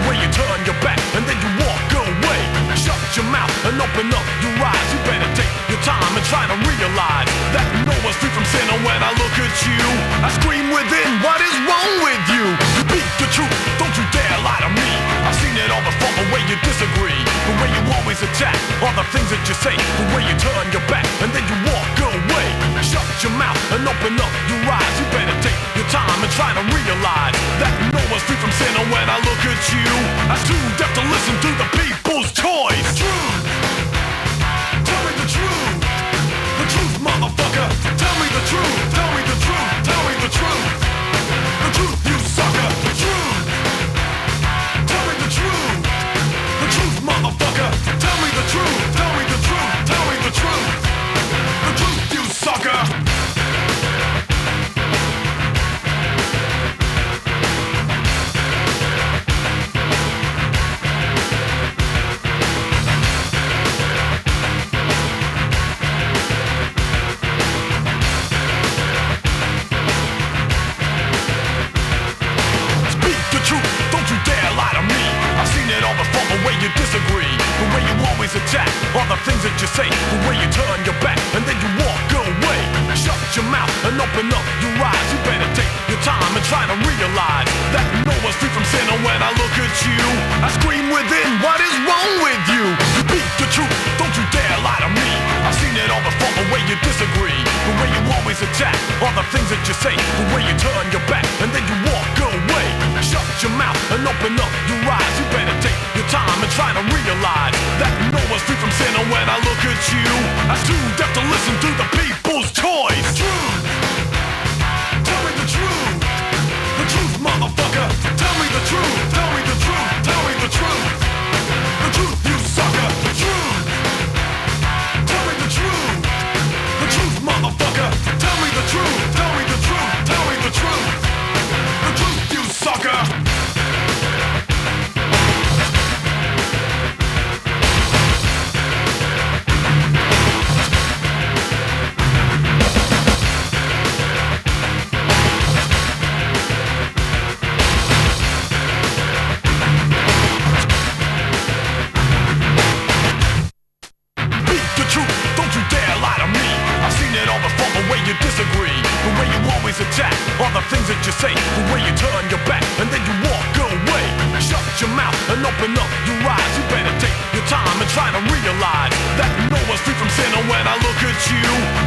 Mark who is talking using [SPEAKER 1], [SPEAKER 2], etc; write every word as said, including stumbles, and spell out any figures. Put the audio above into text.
[SPEAKER 1] way you turn your back and then you walk away. Shut your mouth and open up your eyes. You better take your time and try to realize that no one's free from sin. And when I look at you, I scream within, what is wrong with you? You speak the truth, don't you dare lie to me. I've seen it all before, the way you disagree, the way you always attack all the things that you say, the way you turn your back and then you walk away. Shut your mouth and open up your eyes. You better take your time and try to realize that no one's free from sin. And when I look at you, I'm too deaf to listen to the people's choice. Truth, tell me the truth, the truth, motherfucker. Tell me the truth, tell me the truth, tell me the truth, the truth, you sucker. The truth, tell me the truth, the truth, motherfucker. Tell me the truth, tell me the truth, tell me the truth, the truth, you sucker. You disagree, the way you always attack all the things that you say, the way you turn your back and then you walk away. Shut your mouth and open up your eyes. You better take your time and try to realize that no one's free from sin. And when I look at you, I scream within, what is wrong with you? You speak the truth, don't you dare lie to me. I've seen it all before, the way you disagree, the way you always attack all the things that you say, the way you turn your back and then you walk away. Shut your mouth and open up your eyes. You better take your time and try to realize that no one's free from sin. And when I look at you, I'm too deaf to listen to the people's choice. Truth, tell me the truth, the truth, motherfucker. Tell me the truth, tell me the truth, tell me the truth, the truth, you sucker. The truth, tell me the truth, the truth, motherfucker. Tell me the truth, tell me the truth, tell me the truth, the truth, you sucker. Disagree, the way you always attack all the things that you say, the way you turn your back and then you walk away. Shut your mouth and open up your eyes. You better take your time and try to realize that no one's free from sin. And when I look at you,